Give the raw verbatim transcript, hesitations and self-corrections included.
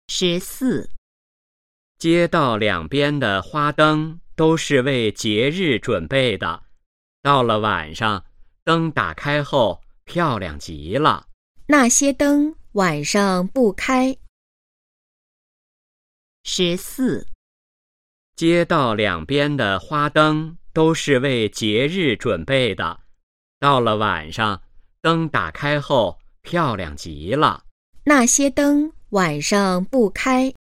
十四， 街道两边的花灯都是为节日准备的，到了晚上，灯打开后漂亮极了。 那些灯晚上不开。 十四， 街道两边的花灯都是为节日准备的，到了晚上，灯打开后漂亮极了。 那些灯晚上不开。